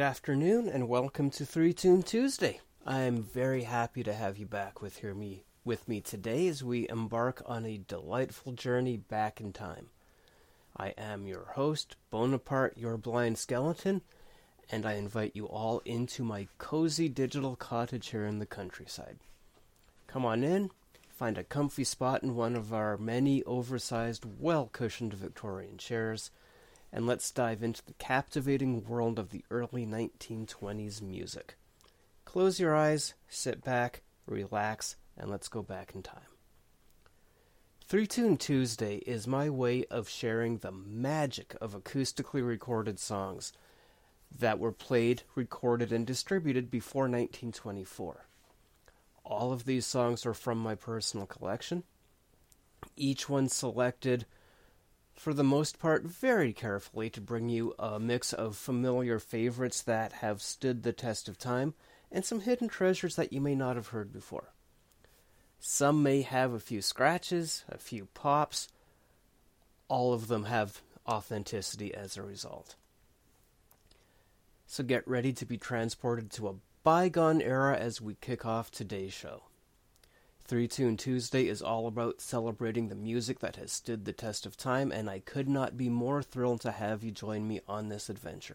Good afternoon and welcome to Three Tune Tuesday. I'm very happy to have you back with me today as we embark on a delightful journey back in time. I am your host, Bonaparte, your blind skeleton, and I invite you all into my cozy digital cottage here in the countryside. Come on in, find a comfy spot in one of our many oversized, well-cushioned Victorian chairs, and let's dive into the captivating world of the early 1920s music. Close your eyes, sit back, relax, and let's go back in time. Three Tune Tuesday is my way of sharing the magic of acoustically recorded songs that were played, recorded, and distributed before 1924. All of these songs are from my personal collection, each one selected for the most part very carefully to bring you a mix of familiar favorites that have stood the test of time and some hidden treasures that you may not have heard before. Some may have a few scratches, a few pops. All of them have authenticity as a result. So get ready to be transported to a bygone era as we kick off today's show. Three Tune Tuesday is all about celebrating the music that has stood the test of time, and I could not be more thrilled to have you join me on this adventure.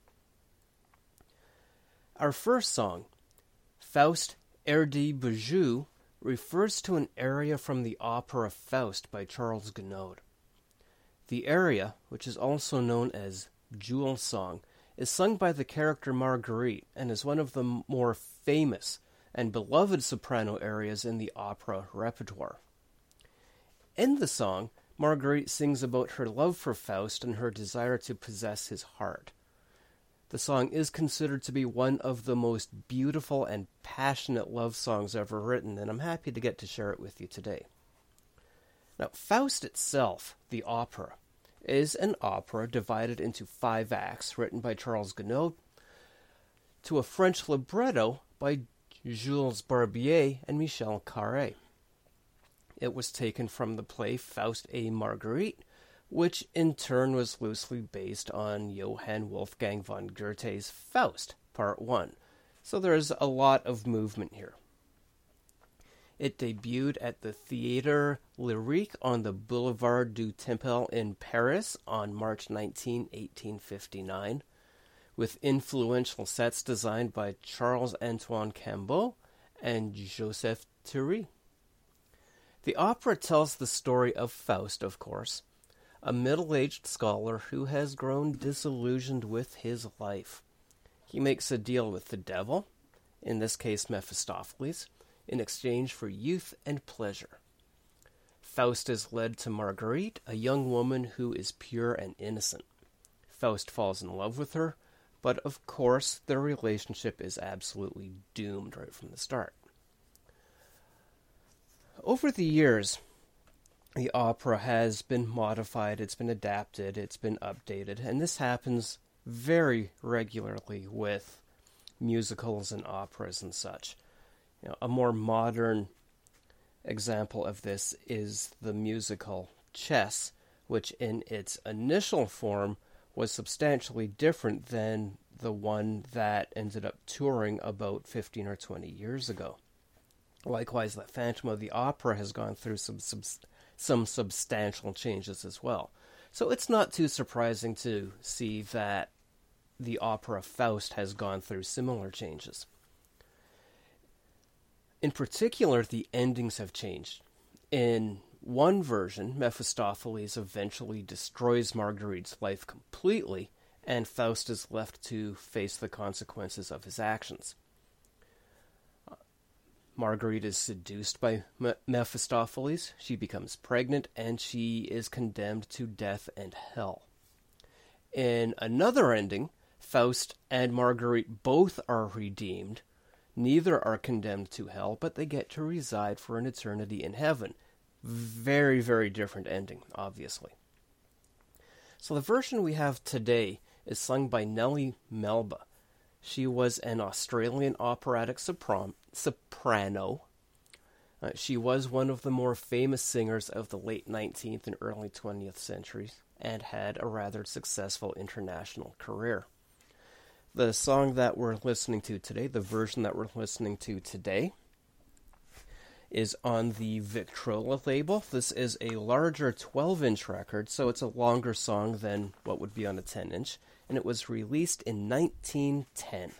Our first song, Faust Air de Bijou, refers to an aria from the opera Faust by Charles Gounod. The aria, which is also known as Jewel Song, is sung by the character Marguerite and is one of the more famous and beloved soprano arias in the opera repertoire. In the song, Marguerite sings about her love for Faust and her desire to possess his heart. The song is considered to be one of the most beautiful and passionate love songs ever written, and I'm happy to get to share it with you today. Now, Faust itself, the opera, is an opera divided into 5 acts written by Charles Gounod to a French libretto by Jules Barbier and Michel Carré. It was taken from the play Faust et Marguerite, which in turn was loosely based on Johann Wolfgang von Goethe's Faust, Part 1. So there's a lot of movement here. It debuted at the Théâtre Lyrique on the Boulevard du Temple in Paris on March 19, 1859. With influential sets designed by Charles-Antoine Cambeau and Joseph Thury. The opera tells the story of Faust, of course, a middle-aged scholar who has grown disillusioned with his life. He makes a deal with the devil, in this case Mephistopheles, in exchange for youth and pleasure. Faust is led to Marguerite, a young woman who is pure and innocent. Faust falls in love with her, but of course, their relationship is absolutely doomed right from the start. Over the years, the opera has been modified, it's been adapted, it's been updated, and this happens very regularly with musicals and operas and such. A more modern example of this is the musical Chess, which in its initial form was substantially different than the one that ended up touring about 15 or 20 years ago. Likewise, the Phantom of the Opera has gone through some substantial changes as well. So it's not too surprising to see that the opera Faust has gone through similar changes. In particular, the endings have changed. In one version, Mephistopheles eventually destroys Marguerite's life completely, and Faust is left to face the consequences of his actions. Marguerite is seduced by Mephistopheles, she becomes pregnant, and she is condemned to death and hell. In another ending, Faust and Marguerite both are redeemed. Neither are condemned to hell, but they get to reside for an eternity in heaven. Very, very different ending, obviously. So the version we have today is sung by Nellie Melba. She was an Australian operatic soprano. She was one of the more famous singers of the late 19th and early 20th centuries and had a rather successful international career. The song that we're listening to today, the version that we're listening to today, is on the Victrola label. This is a larger 12-inch record, so it's a longer song than what would be on a 10-inch, and it was released in 1910.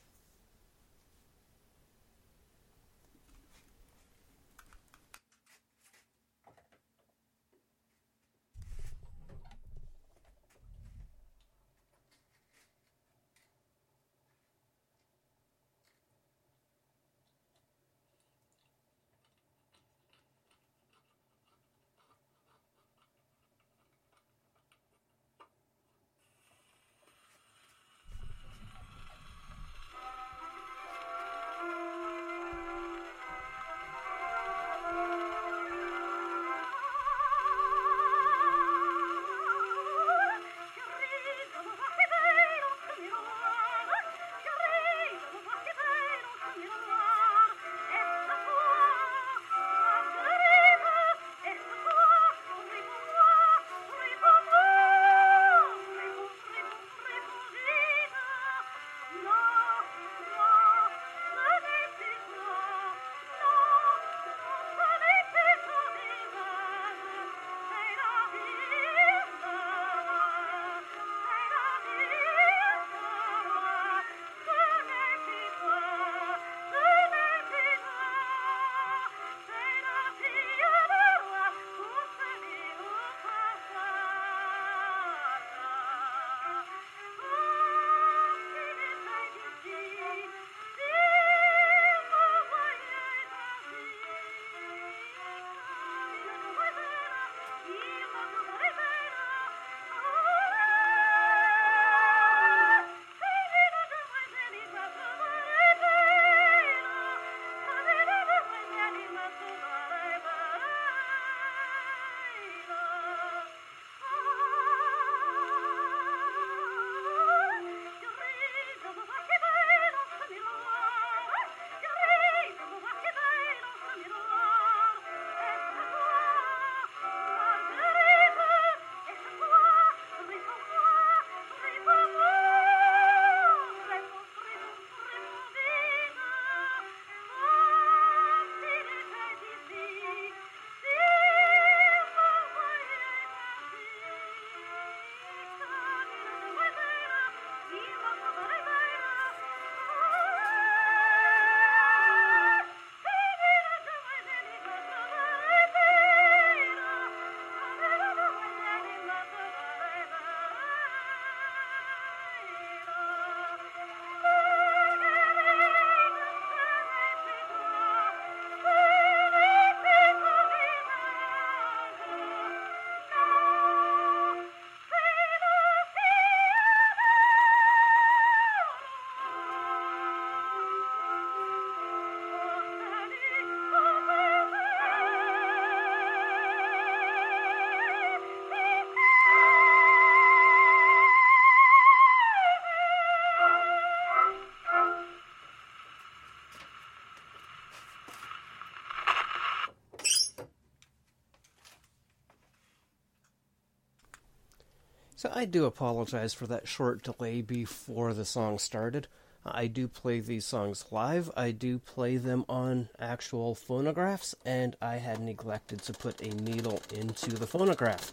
So I do apologize for that short delay before the song started. I do play these songs live. I do play them on actual phonographs, and I had neglected to put a needle into the phonograph.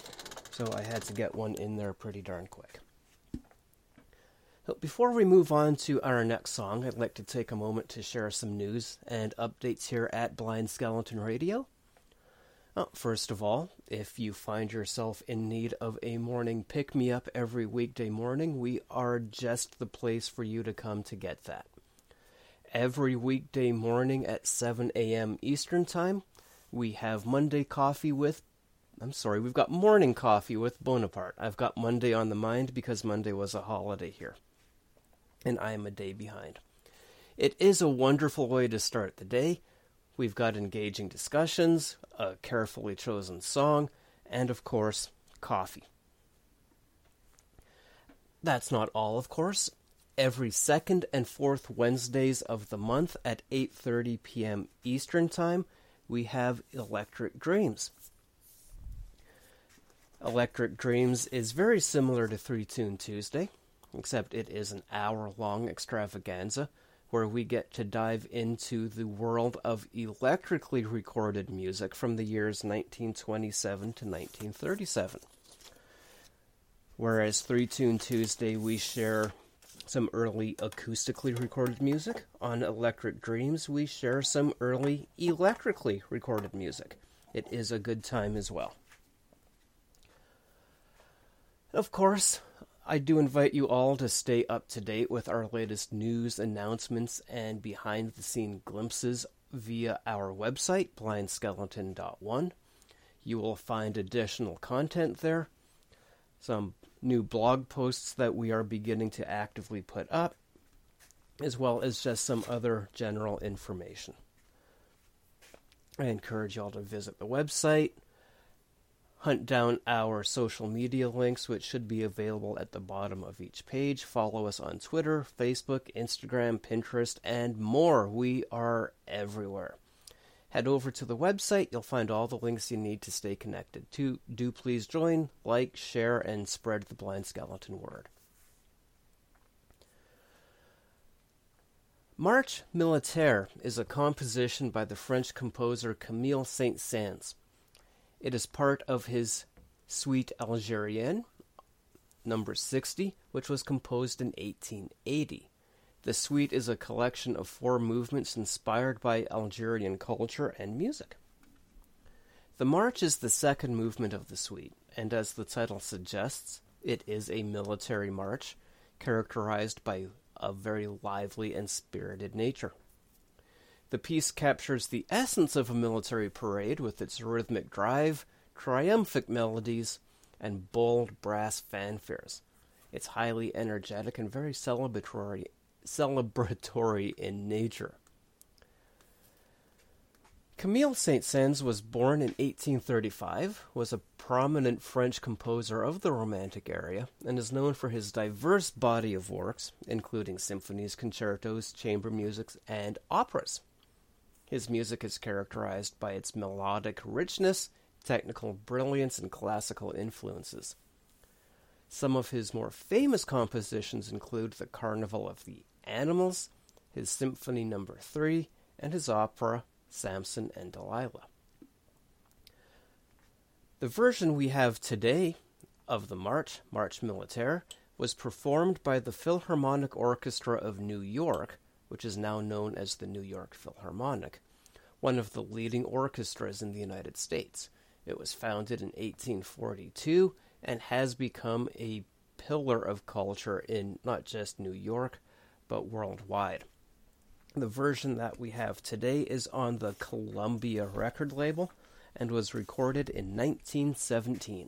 So I had to get one in there pretty darn quick. So before we move on to our next song, I'd like to take a moment to share some news and updates here at Blind Skeleton Radio. First of all, if you find yourself in need of a morning pick-me-up every weekday morning, we are just the place for you to come to get that. Every weekday morning at 7 a.m. Eastern Time, we've got morning coffee with Bonaparte. I've got Monday on the mind because Monday was a holiday here, and I am a day behind. It is a wonderful way to start the day. We've got engaging discussions, a carefully chosen song, and of course, coffee. That's not all, of course. Every second and fourth Wednesdays of the month at 8:30 p.m. Eastern Time, we have Electric Dreams. Electric Dreams is very similar to 3 Tune Tuesday. except it is an hour-long extravaganza where we get to dive into the world of electrically recorded music from the years 1927 to 1937. Whereas 3 Tune Tuesday, we share some early acoustically recorded music. On Electric Dreams, we share some early electrically recorded music. It is a good time as well. Of course, I do invite you all to stay up to date with our latest news, announcements, and behind-the-scene glimpses via our website, blindskeleton.one. You will find additional content there, some new blog posts that we are beginning to actively put up, as well as just some other general information. I encourage you all to visit the website, hunt down our social media links, which should be available at the bottom of each page. Follow us on Twitter, Facebook, Instagram, Pinterest, and more. We are everywhere. Head over to the website. You'll find all the links you need to stay connected. Do please join, like, share, and spread the Blind Skeleton word. Marche Militaire is a composition by the French composer Camille Saint-Saëns. It is part of his Suite Algérienne, number 60, which was composed in 1880. The suite is a collection of 4 movements inspired by Algerian culture and music. The march is the second movement of the suite, and as the title suggests, it is a military march characterized by a very lively and spirited nature. The piece captures the essence of a military parade with its rhythmic drive, triumphant melodies, and bold brass fanfares. It's highly energetic and very celebratory in nature. Camille Saint-Saëns was born in 1835, was a prominent French composer of the Romantic era, and is known for his diverse body of works, including symphonies, concertos, chamber music, and operas. His music is characterized by its melodic richness, technical brilliance, and classical influences. Some of his more famous compositions include the Carnival of the Animals, his Symphony No. 3, and his opera, Samson and Delilah. The version we have today of the Marche Militaire, was performed by the Philharmonic Orchestra of New York, which is now known as the New York Philharmonic, one of the leading orchestras in the United States. It was founded in 1842 and has become a pillar of culture in not just New York, but worldwide. The version that we have today is on the Columbia record label and was recorded in 1917.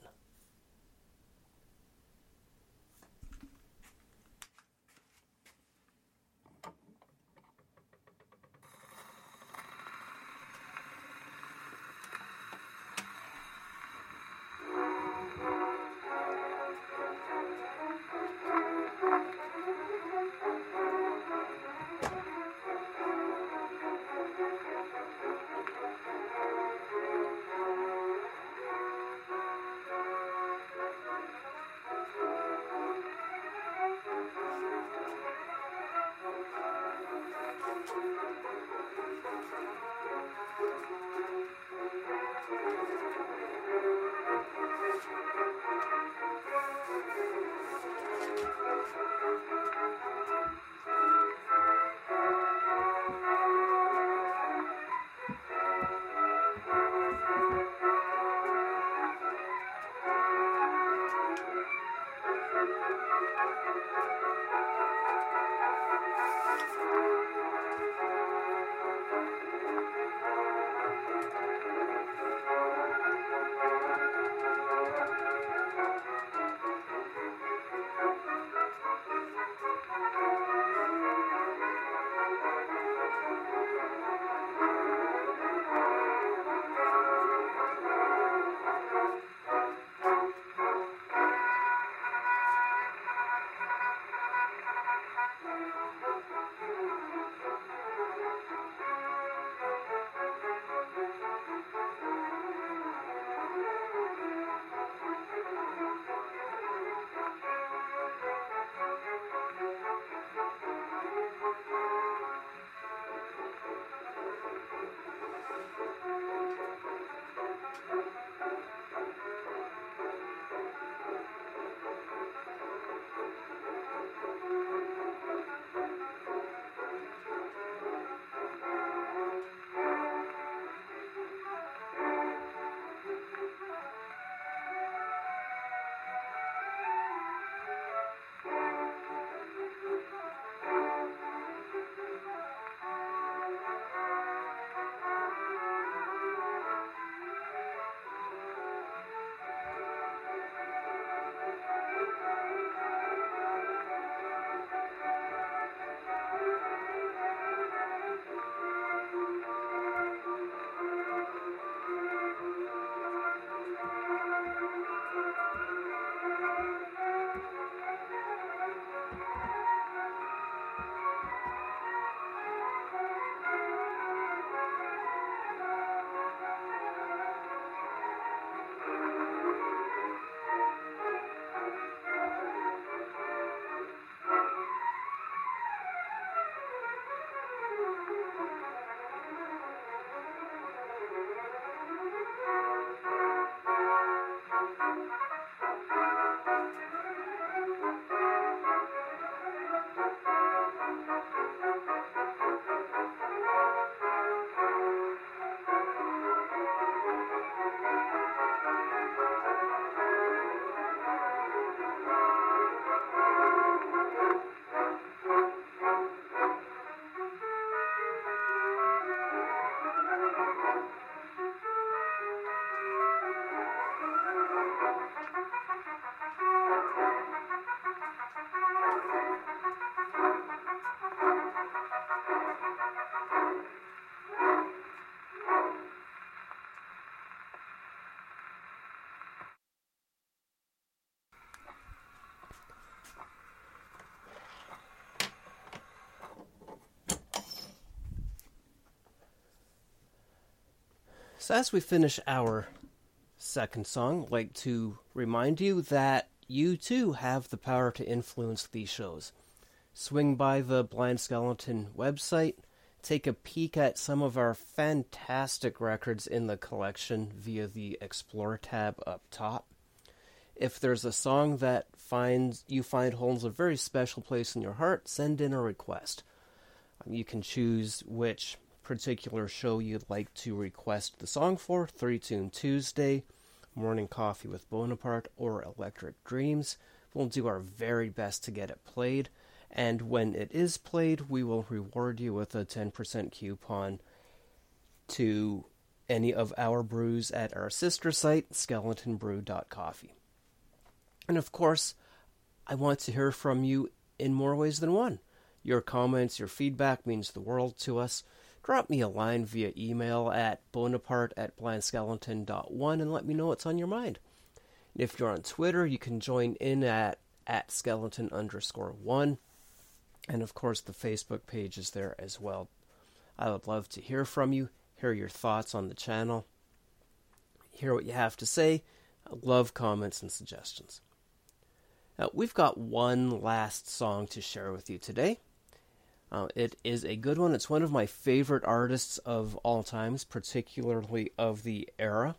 So as we finish our second song, I'd like to remind you that you too have the power to influence these shows. Swing by the Blind Skeleton website, take a peek at some of our fantastic records in the collection via the Explore tab up top. If there's a song that you find holds a very special place in your heart, send in a request. You can choose which particular show you'd like to request the song for: 3-Tune Tuesday, Morning Coffee with Bonaparte, or Electric Dreams. We'll do our very best to get it played, and when it is played, we will reward you with a 10% coupon to any of our brews at our sister site, skeletonbrew.coffee. And of course, I want to hear from you in more ways than one. Your comments, your feedback means the world to us. Drop me a line via email at bonaparte@blindskeleton.one and let me know what's on your mind. And if you're on Twitter, you can join in at skeleton_1. And of course, the Facebook page is there as well. I would love to hear from you, hear your thoughts on the channel, hear what you have to say. I love comments and suggestions. Now, we've got one last song to share with you today. It is a good one. It's one of my favorite artists of all times, particularly of the era.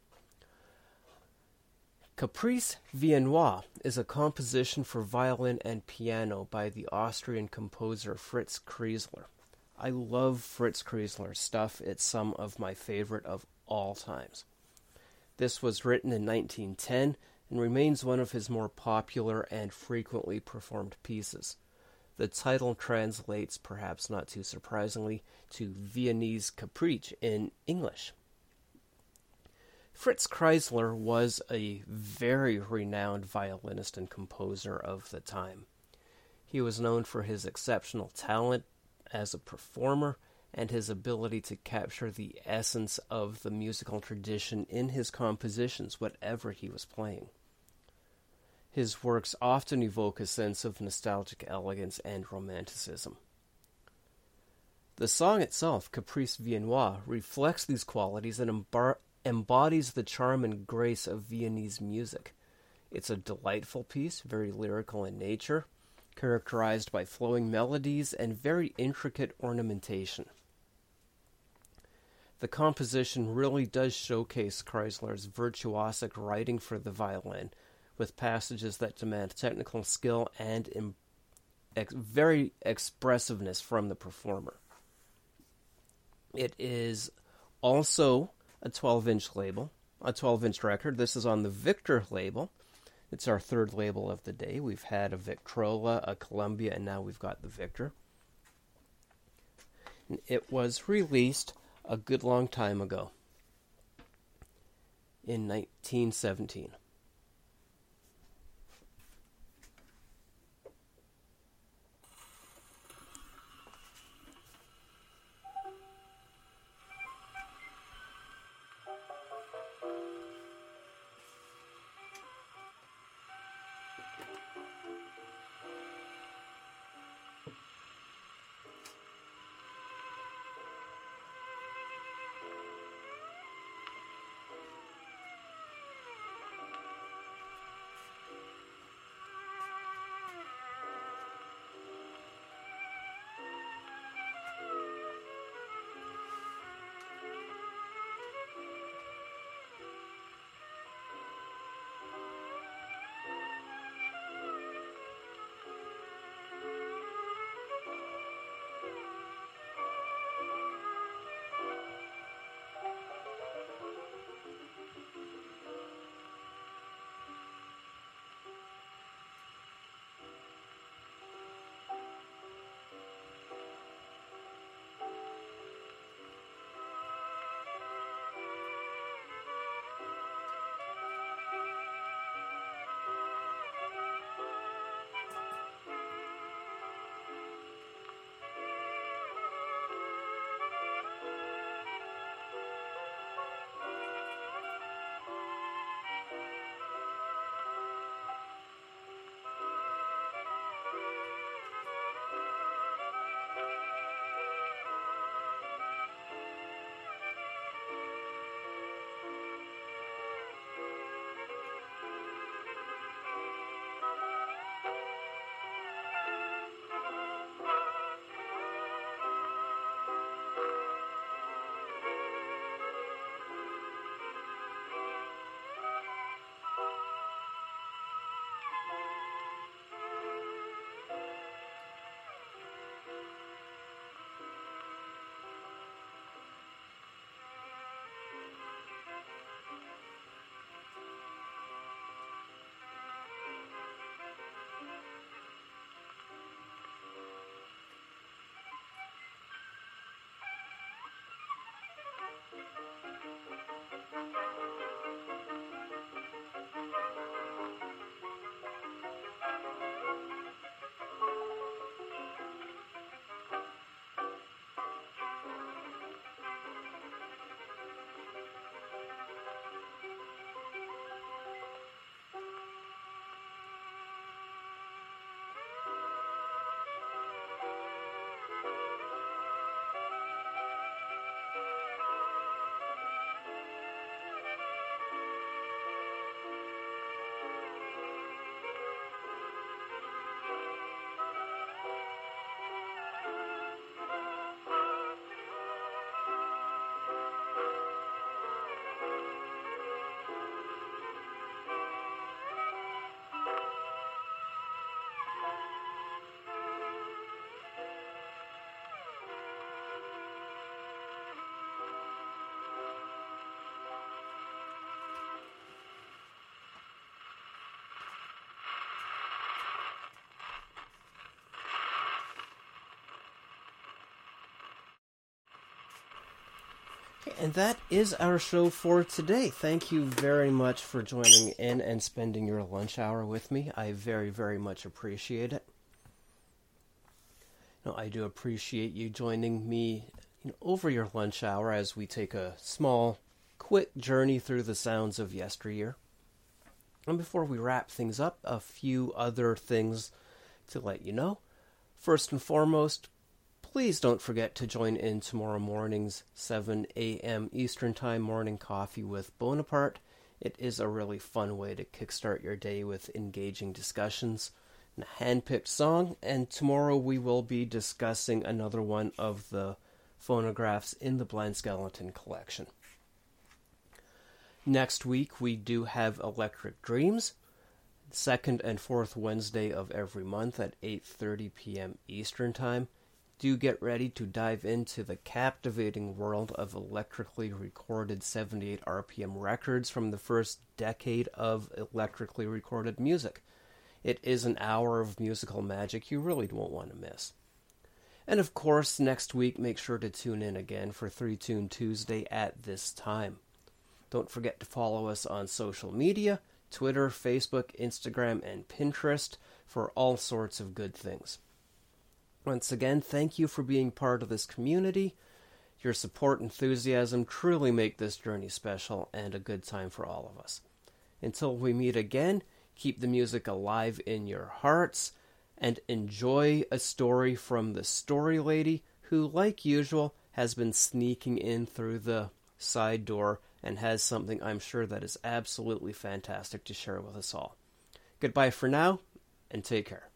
Caprice Viennois is a composition for violin and piano by the Austrian composer Fritz Kreisler. I love Fritz Kreisler's stuff. It's some of my favorite of all times. This was written in 1910 and remains one of his more popular and frequently performed pieces. The title translates, perhaps not too surprisingly, to Viennese Caprice in English. Fritz Kreisler was a very renowned violinist and composer of the time. He was known for his exceptional talent as a performer and his ability to capture the essence of the musical tradition in his compositions, whatever he was playing. His works often evoke a sense of nostalgic elegance and romanticism. The song itself, Caprice Viennois, reflects these qualities and embodies the charm and grace of Viennese music. It's a delightful piece, very lyrical in nature, characterized by flowing melodies and very intricate ornamentation. The composition really does showcase Kreisler's virtuosic writing for the violin, with passages that demand technical skill and very expressiveness from the performer. It is also a 12-inch label, a 12-inch record. This is on the Victor label. It's our third label of the day. We've had a Victrola, a Columbia, and now we've got the Victor. And it was released a good long time ago, in 1917. And that is our show for today. Thank you very much for joining in and spending your lunch hour with me. I very, very much appreciate it. I do appreciate you joining me over your lunch hour as we take a small, quick journey through the sounds of yesteryear. And before we wrap things up, a few other things to let you know. First and foremost, please don't forget to join in tomorrow morning's 7 a.m. Eastern Time morning coffee with Bonaparte. It is a really fun way to kickstart your day with engaging discussions and a hand-picked song. And tomorrow we will be discussing another one of the phonographs in the Blind Skeleton collection. Next week we do have Electric Dreams, second and fourth Wednesday of every month at 8:30 p.m. Eastern Time. Do get ready to dive into the captivating world of electrically recorded 78 RPM records from the first decade of electrically recorded music. It is an hour of musical magic you really won't want to miss. And of course, next week, make sure to tune in again for 3 Tune Tuesday at this time. Don't forget to follow us on social media, Twitter, Facebook, Instagram, and Pinterest for all sorts of good things. Once again, thank you for being part of this community. Your support and enthusiasm truly make this journey special and a good time for all of us. Until we meet again, keep the music alive in your hearts and enjoy a story from the Story Lady, who, like usual, has been sneaking in through the side door and has something I'm sure that is absolutely fantastic to share with us all. Goodbye for now, and take care.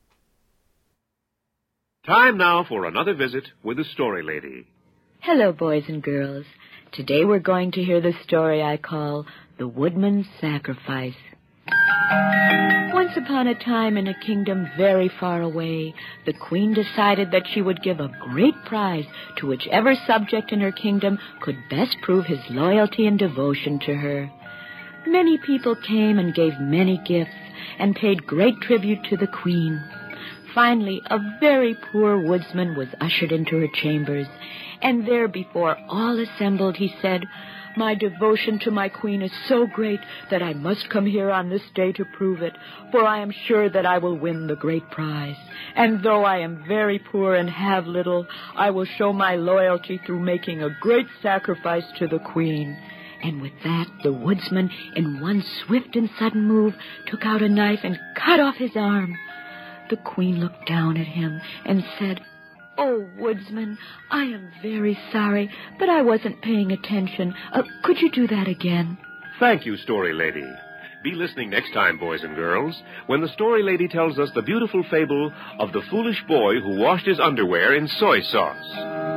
Time now for another visit with the Story Lady. Hello, boys and girls. Today we're going to hear the story I call The Woodman's Sacrifice. Once upon a time in a kingdom very far away, the queen decided that she would give a great prize to whichever subject in her kingdom could best prove his loyalty and devotion to her. Many people came and gave many gifts and paid great tribute to the queen. Finally, a very poor woodsman was ushered into her chambers, and there before all assembled he said, "My devotion to my queen is so great that I must come here on this day to prove it, for I am sure that I will win the great prize. And though I am very poor and have little, I will show my loyalty through making a great sacrifice to the queen." And with that, the woodsman, in one swift and sudden move, took out a knife and cut off his arm. The queen looked down at him and said, "Oh, woodsman, I am very sorry, but I wasn't paying attention. Could you do that again?" Thank you, Story Lady. Be listening next time, boys and girls, when the Story Lady tells us the beautiful fable of the foolish boy who washed his underwear in soy sauce.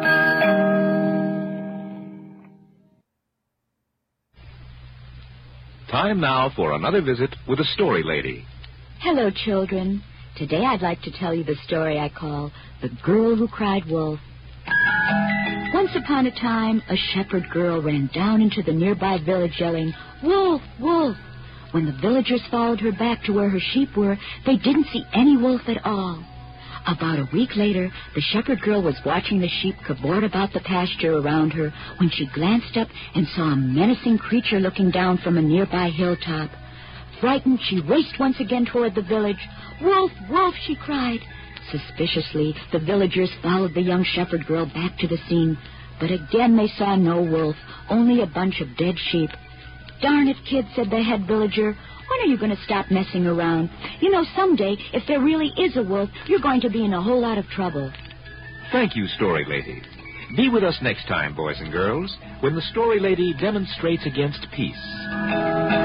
Time now for another visit with the Story Lady. Hello, children. Today I'd like to tell you the story I call The Girl Who Cried Wolf. Once upon a time, a shepherd girl ran down into the nearby village yelling, "Wolf, wolf!" When the villagers followed her back to where her sheep were, they didn't see any wolf at all. About a week later, the shepherd girl was watching the sheep cavort about the pasture around her when she glanced up and saw a menacing creature looking down from a nearby hilltop. Frightened, she raced once again toward the village. "Wolf, wolf!" she cried. Suspiciously, the villagers followed the young shepherd girl back to the scene, but again they saw no wolf, only a bunch of dead sheep. "Darn it, kid," said the head villager. "When are you going to stop messing around? You know, someday, if there really is a wolf, you're going to be in a whole lot of trouble." Thank you, Story Lady. Be with us next time, boys and girls, when the Story Lady demonstrates against peace.